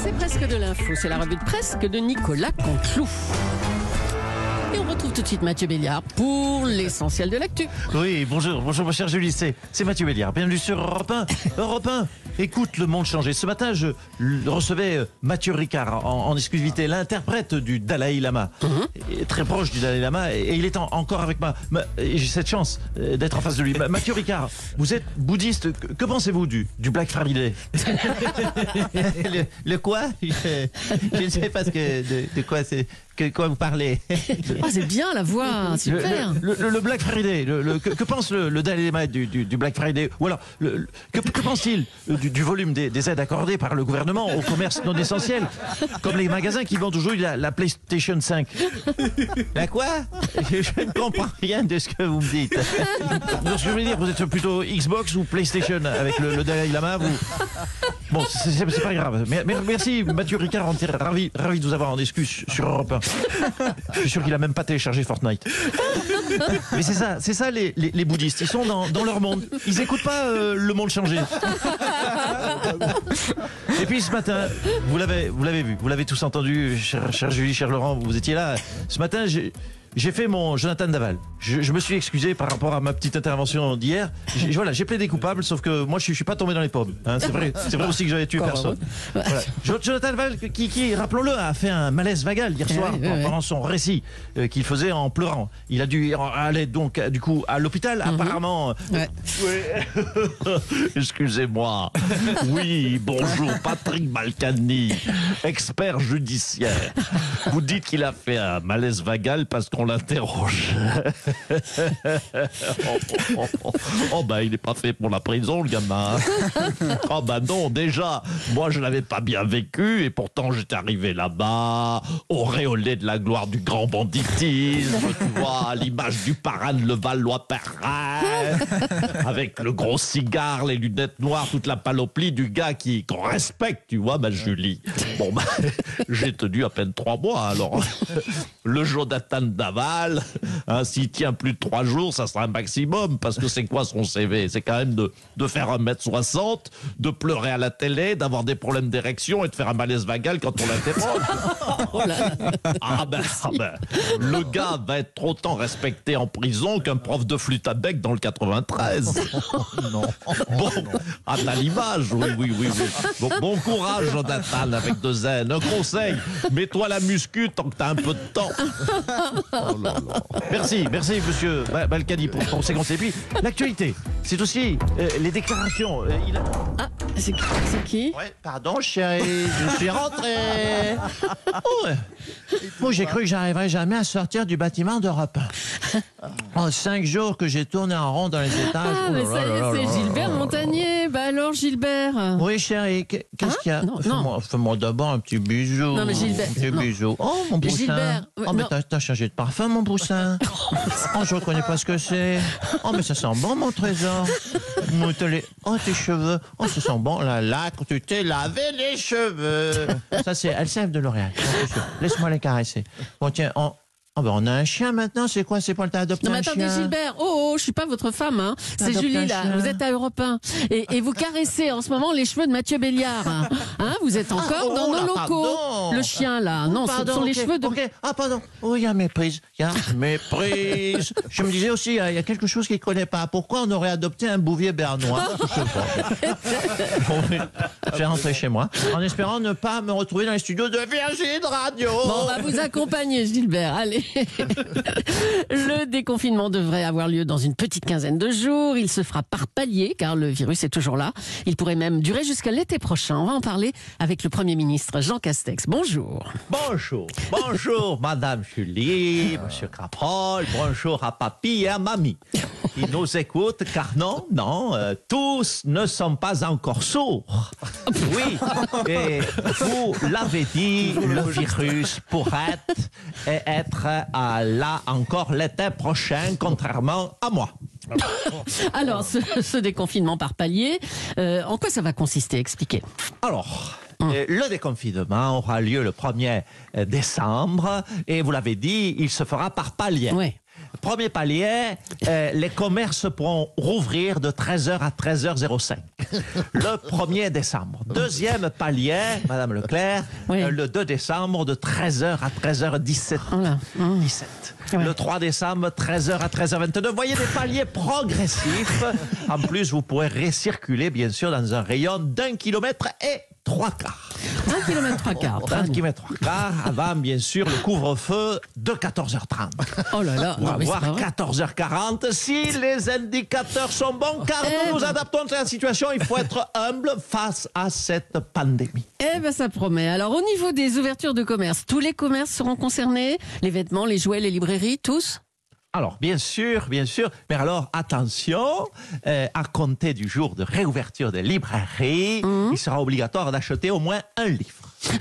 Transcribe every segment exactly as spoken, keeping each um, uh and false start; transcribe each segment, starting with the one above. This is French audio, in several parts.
C'est presque de l'info, c'est la revue de presse de Nicolas Canteloup. Et on retrouve tout de suite Mathieu Béliard pour l'essentiel de l'actu. Oui, bonjour, bonjour mon cher Julie, c'est, c'est Mathieu Béliard. Bienvenue sur Europe un. Europe un, écoute le monde changer. Ce matin, je recevais Mathieu Ricard en, en exclusivité, l'interprète du Dalai Lama. Mm-hmm. Très proche du Dalai Lama, et, et il est en, encore avec moi. Et j'ai cette chance d'être en face de lui. Mathieu Ricard, vous êtes bouddhiste. Que, que pensez-vous du, du Black Friday? le, le quoi je, je ne sais pas ce que, de, de quoi c'est. Que quoi vous parlez? Oh, c'est bien la voix, super. Le, le, le, le Black Friday, le, le, que, que pense le, le Dalai Lama du, du, du Black Friday? Ou alors, le, que, que pense-t-il du, du volume des, des aides accordées par le gouvernement au commerce non essentiel, comme les magasins qui vendent aujourd'hui la, la PlayStation cinq? La quoi? Je ne comprends rien de ce que vous me dites. Non, ce que je veux dire, vous êtes plutôt Xbox ou PlayStation avec le, le Dalai Lama, vous... Bon, c'est, c'est, c'est pas grave. Mais, mais, merci Mathieu Ricard, ravi, ravi de vous avoir en discussion sur Europe un. Je suis sûr qu'il a même pas téléchargé Fortnite. Mais c'est ça, c'est ça les, les, les bouddhistes. Ils sont dans, dans leur monde. Ils écoutent pas euh, le monde changer. Et puis ce matin, vous l'avez, vous l'avez vu, vous l'avez tous entendu, cher, cher Julie, cher Laurent, vous étiez là. Ce matin, j'ai... J'ai fait mon Jonathan Daval. Je, je me suis excusé par rapport à ma petite intervention d'hier. J'ai, voilà, j'ai plaidé coupable, sauf que moi, je, je suis pas tombé dans les pommes. Hein, c'est vrai, c'est vrai aussi que j'avais tué personne. Voilà. Jonathan Daval, qui, qui, rappelons-le, a fait un malaise vagal hier soir oui, oui, pendant oui. son récit euh, qu'il faisait en pleurant. Il a dû aller donc du coup à l'hôpital. Mm-hmm. Apparemment. Ouais. Oui. Excusez-moi. Oui, bonjour, Patrick Balkany, expert judiciaire. Vous dites qu'il a fait un malaise vagal parce qu'on l'interroge. oh, oh, oh, oh bah il n'est pas fait pour la prison, le gamin. Oh bah non, déjà, moi je l'avais pas bien vécu et pourtant j'étais arrivé là-bas, auréolé de la gloire du grand banditisme, tu vois, à l'image du parrain de Levallois-Perrin, avec le gros cigare, les lunettes noires, toute la panoplie du gars qui qu'on respecte, tu vois, ma Julie. Bon bah, j'ai tenu à peine trois mois, alors le Jonathan Daval, hein, s'il tient plus de trois jours, ça sera un maximum, parce que c'est quoi son C V? C'est quand même de, de faire un mètre soixante, de pleurer à la télé, d'avoir des problèmes d'érection et de faire un malaise vagal quand on l'interroge. Oh là là. Ah ben, ah ben, le gars va être autant respecté en prison qu'un prof de flûte à bec dans le quatre-vingt-treize. Non. Bon, à ta l'image, oui, oui, oui. oui. Bon, bon courage, Jonathan, avec deux N. Un conseil, mets-toi la muscu tant que t'as un peu de temps. Oh là là. Merci, merci monsieur Balkany pour, pour ces conseils. Et puis, l'actualité, c'est aussi euh, les déclarations. Euh, il a... Ah, c'est, c'est qui? Ouais, pardon chérie, je suis rentré. Oh, ouais. Moi j'ai cru que j'arriverais jamais à sortir du bâtiment d'Europe un. En cinq jours que j'ai tourné en rond dans les étages. Ah, Oh mais là ça y là est, là c'est là Gilbert là là. Montagnier. Bah alors, Gilbert. Oui chérie, qu'est-ce Hein qu'il y a? Non, Fais-moi, non. fais-moi d'abord un petit bisou. Non, mais Gilbert, Un petit non. bisou. Oh mon poussin. Gilbert, Oh mais non. t'as, t'as changé de parfum mon poussin. Oh je reconnais pas ce que c'est. Oh mais ça sent bon mon trésor. Oh, t'as les... oh tes cheveux. Oh ça sent bon là là quand tu t'es lavé les cheveux. Ça c'est Elsève de L'Oréal. Laisse-moi les caresser. Bon tiens, on... Oh ben on a un chien maintenant, c'est quoi? C'est pour t'as adopté Non mais un attendez chien? Gilbert, oh, oh je suis pas votre femme, hein. C'est Adopte Julie un là, chien. vous êtes à Europe un et, et vous caressez en ce moment les cheveux de Mathieu Béliard. Hein, hein vous êtes encore Ah, oh, dans là, nos locaux. pardon. Le chien là, non, Pardon, ce sont les ok, cheveux de... ok. Ah pardon, oh il y a méprise, il y a méprise. Je me disais aussi, il y a- il y a quelque chose qu'il ne connaît pas. Pourquoi on aurait adopté un bouvier bernois? Je sais pas. Bon, mais je vais rentrer chez moi, en espérant ne pas me retrouver dans les studios de Virgin Radio. Bon, on va vous accompagner, Gilbert. Allez. Le déconfinement devrait avoir lieu dans une petite quinzaine de jours. Il se fera par palier, car le virus est toujours là. Il pourrait même durer jusqu'à l'été prochain. On va en parler avec le Premier ministre Jean Castex. Bonjour. Bonjour, bonjour Madame Julie, Monsieur Crapol, bonjour à papy et à mamie. Ils nous écoutent car non, non, euh, tous ne sont pas encore sourds. Oui, et vous l'avez dit, le virus pourrait être euh, là encore l'été prochain, contrairement à moi. Alors, ce, ce déconfinement par palier, euh, en quoi ça va consister? Expliquez. Alors, euh, le déconfinement aura lieu le premier décembre et vous l'avez dit, il se fera par palier. Ouais. Premier palier, euh, les commerces pourront rouvrir de treize heures à treize heures zéro cinq le premier décembre. Deuxième palier, Madame Leclerc, Oui. euh, le deux décembre de treize heures à treize heures dix-sept. Oh là. Mmh. dix-sept. Ouais. Le trois décembre, treize heures à treize heures vingt-deux. Voyez des paliers progressifs. En plus, vous pourrez récirculer, bien sûr, dans un rayon d'un kilomètre et trois quarts. Un kilomètre trois quarts. Un kilomètre trois quarts, avant, bien sûr, le couvre-feu de quatorze heures trente. Oh là là. Pour Non, mais c'est avoir pas vrai. quatorze heures quarante, si les indicateurs sont bons, car Eh nous nous ben. adaptons à la situation, il faut être humble face à cette pandémie. Eh ben ça promet. Alors au niveau des ouvertures de commerce, tous les commerces seront concernés? Les vêtements, les jouets, les librairies, tous? Alors, bien sûr, bien sûr, mais alors attention, euh, à compter du jour de réouverture des librairies, Mmh. il sera obligatoire d'acheter au moins un livre.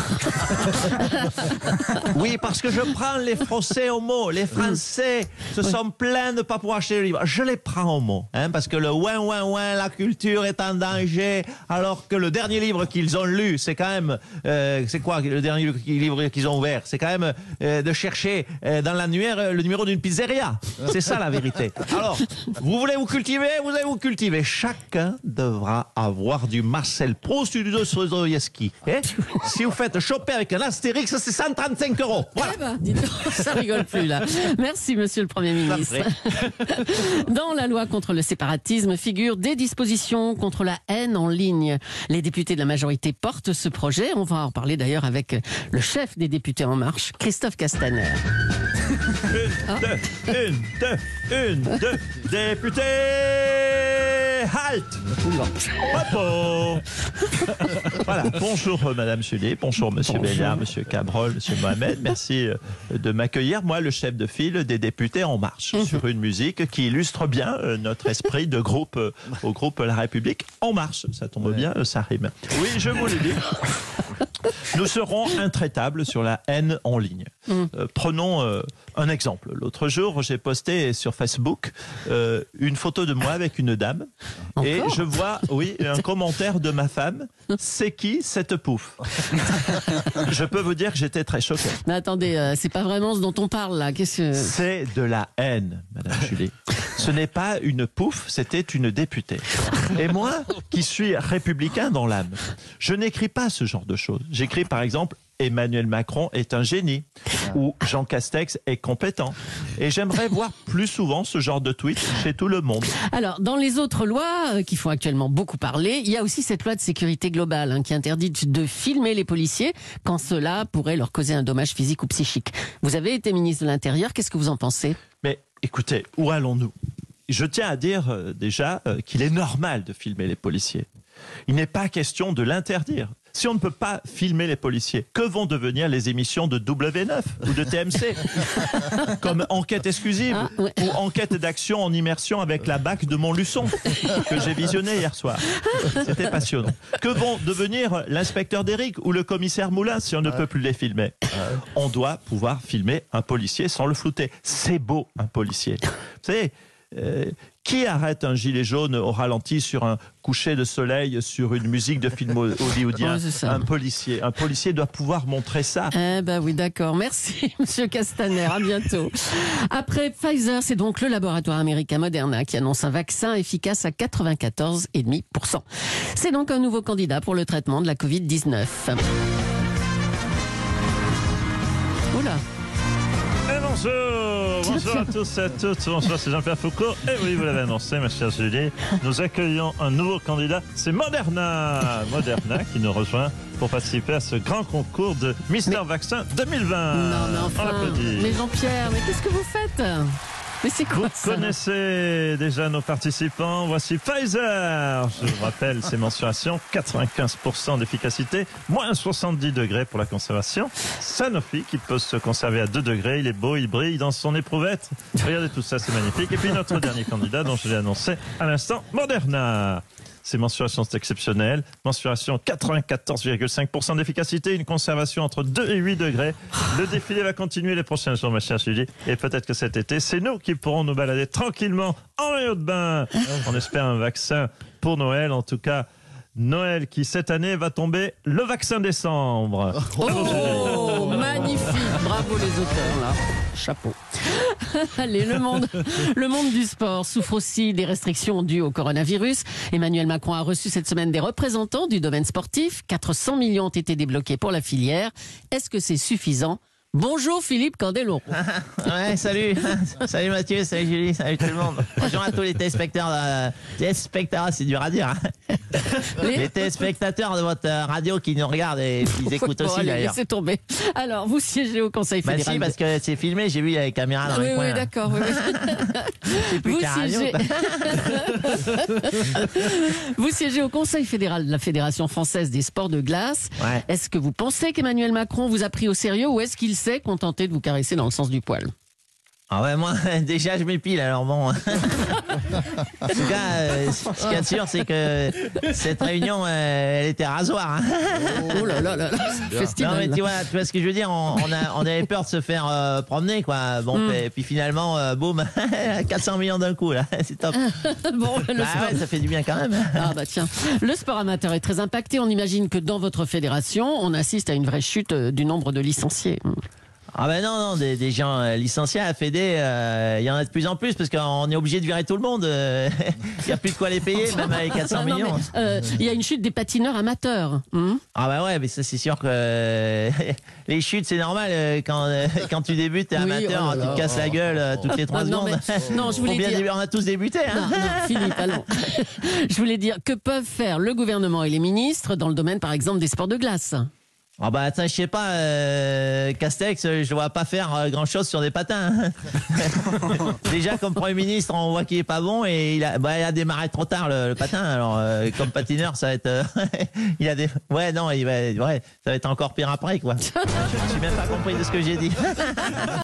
Oui, parce que je prends les Français au mot. Les Français se sont plaints de ne pas pouvoir acheter le livre. Je les prends au mot, hein, parce que le ouin, ouin, ouin, la culture est en danger, alors que le dernier livre qu'ils ont lu, c'est quand même, euh, c'est quoi le dernier livre qu'ils ont ouvert? C'est quand même euh, de chercher euh, dans l'annuaire euh, le numéro d'une pizzeria. C'est ça la vérité. Alors, vous voulez vous cultiver, vous allez vous cultiver. Chacun devra avoir du Marcel Proust ou du Dostoïevski. Eh? Si vous faites choper avec un Astérix, c'est cent trente-cinq euros. Voilà. Eh ben, dis donc, ça rigole plus là. Merci Monsieur le Premier ministre. Dans la loi contre le séparatisme figurent des dispositions contre la haine en ligne. Les députés de la majorité portent ce projet. On va en parler d'ailleurs avec le chef des députés En Marche, Christophe Castaner. Une, deux, une, deux, une, deux, député, halte. Bravo. Voilà, bonjour euh, Madame Sully, bonjour Monsieur Bonjour. Béliard, Monsieur Cabrol, Monsieur Mohamed, merci euh, de m'accueillir, moi le chef de file des députés En Marche, sur une musique qui illustre bien euh, notre esprit de groupe euh, au groupe La République En Marche, ça tombe bien, euh, ça rime. Oui, je vous le dis. Nous serons intraitables sur la haine en ligne. Euh, prenons euh, un exemple. L'autre jour, j'ai posté sur Facebook euh, une photo de moi avec une dame. Et Encore je vois, oui, un commentaire de ma femme. C'est qui cette pouffe? Je peux vous dire que j'étais très choqué. Mais attendez, euh, c'est pas vraiment ce dont on parle là. Qu'est-ce que... C'est de la haine, Madame Julie. Ce n'est pas une pouffe, c'était une députée. Et moi, qui suis républicain dans l'âme, je n'écris pas ce genre de choses. J'écris par exemple Emmanuel Macron est un génie ou Jean Castex est compétent. Et j'aimerais voir plus souvent ce genre de tweet chez tout le monde. Alors, dans les autres lois euh, qui font actuellement beaucoup parler, il y a aussi cette loi de sécurité globale hein, qui interdit de filmer les policiers quand cela pourrait leur causer un dommage physique ou psychique. Vous avez été ministre de l'Intérieur, qu'est-ce que vous en pensez? Mais écoutez, où allons-nous? Je tiens à dire euh, déjà euh, qu'il est normal de filmer les policiers. Il n'est pas question de l'interdire. Si on ne peut pas filmer les policiers, que vont devenir les émissions de W neuf ou de T M C? Comme Enquête exclusive Ah, ouais. ou Enquête d'action en immersion avec la B A C de Montluçon, que j'ai visionné hier soir. C'était passionnant. Que vont devenir l'inspecteur d'Éric ou le commissaire Moulin si on ne peut plus les filmer? On doit pouvoir filmer un policier sans le flouter. C'est beau, un policier. Vous savez, euh, qui arrête un gilet jaune au ralenti sur un coucher de soleil, sur une musique de film hollywoodien? Ouais, c'est ça. Un policier. Un policier doit pouvoir montrer ça. Eh ben oui, d'accord. Merci, Monsieur Castaner. À bientôt. Après Pfizer, c'est donc le laboratoire américain Moderna qui annonce un vaccin efficace à quatre-vingt-quatorze virgule cinq pour cent. C'est donc un nouveau candidat pour le traitement de la covid dix-neuf. Oula. Et bonjour, bonjour à tous et à toutes, bonjour, c'est Jean-Pierre Foucault. Et oui, vous l'avez annoncé, ma chère Julie, nous accueillons un nouveau candidat, c'est Moderna. Moderna qui nous rejoint pour participer à ce grand concours de Mister Mais- Vaccin deux mille vingt. Non, mais On enfin. l'applaudit. Mais Jean-Pierre, mais qu'est-ce que vous faites? Mais c'est Vous quoi ça? connaissez déjà nos participants. Voici Pfizer. Je vous rappelle ces mensurations. quatre-vingt-quinze pour cent d'efficacité, moins soixante-dix degrés pour la conservation. Sanofi qui peut se conserver à deux degrés. Il est beau, il brille dans son éprouvette. Regardez tout ça, c'est magnifique. Et puis notre dernier candidat dont je l'ai annoncé à l'instant, Moderna. Ces mensurations sont exceptionnelles. Mensuration quatre-vingt-quatorze virgule cinq pour cent d'efficacité, une conservation entre deux et huit degrés. Le défilé va continuer les prochains jours, ma chère Julie. Et peut-être que cet été, c'est nous qui pourrons nous balader tranquillement en maillot de bain. On espère un vaccin pour Noël. En tout cas, Noël qui, cette année, va tomber le vaccin décembre. Oh, magnifique. Bravo les auteurs, là. Chapeau. Allez, le monde, le monde du sport souffre aussi des restrictions dues au coronavirus. Emmanuel Macron a reçu cette semaine des représentants du domaine sportif. quatre cents millions ont été débloqués pour la filière. Est-ce que c'est suffisant ? Bonjour Philippe Candeloro. Ouais, salut. Salut Mathieu, salut Julie, salut tout le monde. Bonjour à tous les téléspectateurs. Euh, téléspectateurs, c'est dur à dire. Hein. Les... les téléspectateurs de votre radio qui nous regardent et qui nous écoutent bon, aussi allez, d'ailleurs. Laissez tomber. Alors, vous siégez au Conseil bah fédéral. Si, parce que c'est filmé, j'ai vu, il y a les caméras dans oui, les oui, coins. Oui, d'accord. Oui, oui. Vous, siégez... vous siégez au Conseil fédéral de la Fédération française des sports de glace. Ouais. Est-ce que vous pensez qu'Emmanuel Macron vous a pris au sérieux ou est-ce qu'il s'est contenté de vous caresser dans le sens du poil? Ah ouais, moi, déjà, je m'épile, alors bon. En tout cas, euh, ce qu'il y a de sûr, c'est que cette réunion, euh, elle était rasoir. Hein. Oh là là là là, festival. Non, mais tu vois, tu vois ce que je veux dire, on, on, a, on avait peur de se faire euh, promener, quoi. Bon, mm. et puis finalement, euh, boum, quatre cents millions d'un coup, là, c'est top. Bon, le bah sport... ouais, ça fait du bien quand même. Ah bah tiens, le sport amateur est très impacté. On imagine que dans votre fédération, on assiste à une vraie chute du nombre de licenciés. Ah ben non, non, des, des gens euh, licenciés à Fédé, il euh, y en a de plus en plus parce qu'on est obligé de virer tout le monde. Il euh, n'y a plus de quoi les payer, même avec quatre cents millions. Il euh, y a une chute des patineurs amateurs. Hum ah ben ouais, mais ça c'est sûr que euh, les chutes c'est normal. Euh, quand, euh, quand tu débutes, t'es oui, amateur, oh là tu là, te casses oh, la gueule euh, toutes les trois oh, secondes. Non, mais, non, je voulais dire... Débuter, on a tous débuté. Hein. Non, non, Philippe, allons. Je voulais dire, que peuvent faire le gouvernement et les ministres dans le domaine, par exemple, des sports de glace? Ah bah attends, je sais pas, euh, Castex, je ne vois pas faire euh, grand chose sur des patins. Déjà comme Premier ministre, on voit qu'il est pas bon et il a, bah, il a démarré trop tard le, le patin. Alors euh, comme patineur, ça va être, euh, il a des, ouais non, il va, ouais, ça va être encore pire après quoi. Je n'ai même pas compris de ce que j'ai dit.